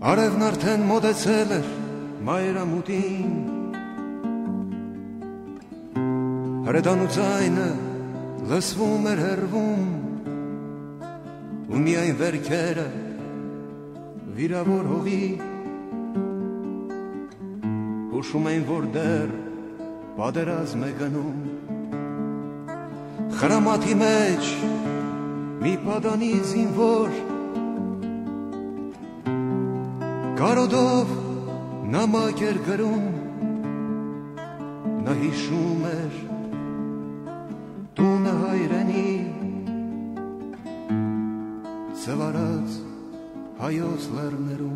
Արևն արդեն մոտեցել էր մայրամուտին, հրետանու ձայնը լսվում էր հեռվում, ու միայն վերքերը վիրավոր հողի հուշում էին, որ դեռ պատերազմ է գնում։ Խրամատի մեջ մի պատանի զինվոր կարոդով նամակ էր գրում, նա հիշում էր տունը հայրենի, ծվարած հայոց լեռներում։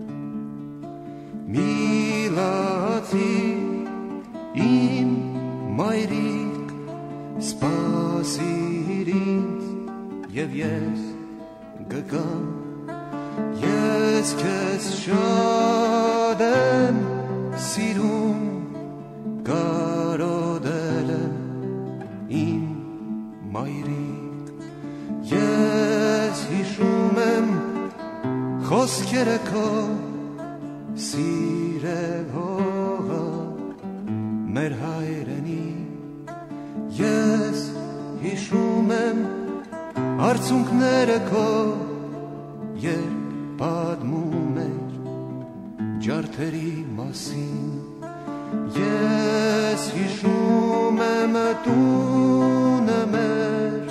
Մի լացի իմ մայրիկ, սպասիր ինձ և ես գգամ, ես քեզ շատ եմ սիրում, կարոտել եմ իմ մայրիկ, ես հիշում եմ խոսքերը քո, սիրել հողը մեր հայրենի, ես հիշում եմ արցունքները քո, երբ պատմում էր ջարդերի մասին, ես հիշում եմ տունը մեր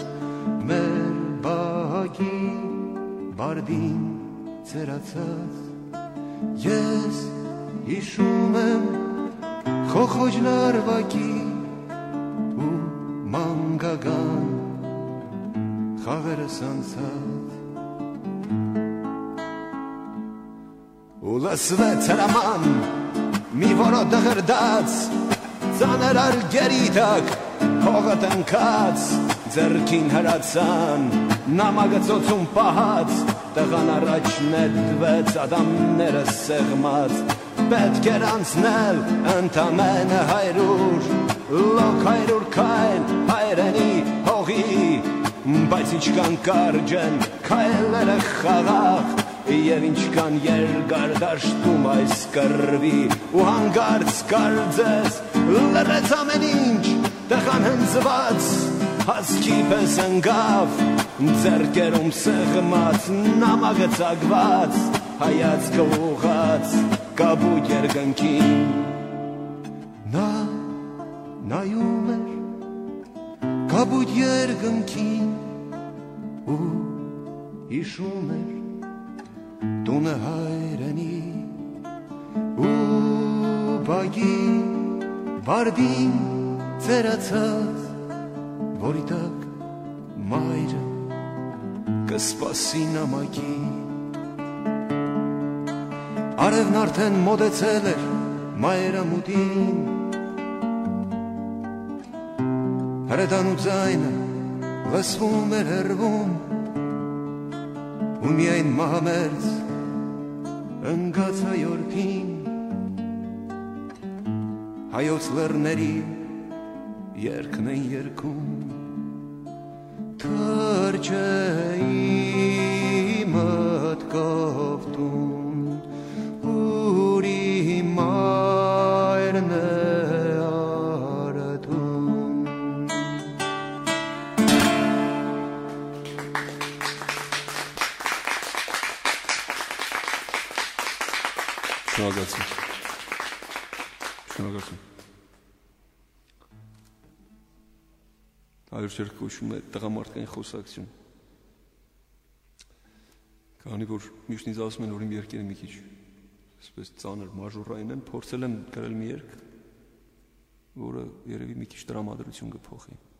բահակի բարդին ծերացած, ես հիշում եմ խոխոջ լարվակի ու մանգագան խաղերը սանցած, ու լսվեց հրաման մի որոտ դղրդաց, ծանր արգերի տակ հողը տնքած, ձեռքին հրացան նամակը ծոցում պահած, տղան առաջ նետվեց ադամները սեղմած, պետք էր անցնել ընդամենը 100 լոկ 100 քայլ հայրենի հողի, բայց ինչքան կարճ են քայլերը խաղաղ, և ինչքան երկար դաշտում այս կռվի, ու հանգարց կարծես լռեց ամեն ինչ, տղան հնձված հասկի պես ընկավ, ձեռքերում սեղմած նամակը ծակված, հայացքը ուղղած կապույտ երկնքին։ Նա նայում էր կապույտ երկնքին ու հիշում էր տունը հայրենի ու բագի բարդին ծերացած, որի տակ մայրը կսպասի նամակի։ Արևն արդեն մոտեցել էր մայրամուտին, հրետանու ձայնը լսվում էր հեռվում, ու միայն մահամերձ ընկած հայորդին հայոց լեռների երգն են երգում։ Թրջեի մտքով տուն, ուր իմ մայրն է արթուն։ Շնորհակալություն։ Հայոց երգը կոչվում է տղամարդկային խոսակցություն։ Քանի որ միշտ ինձ ասում են, որ իմ երգերը մի քիչ այսպես ծանր մաժորային են, փորձել եմ գրել մի երգ, որը երևի մի քիչ տրամադրություն կփոխի։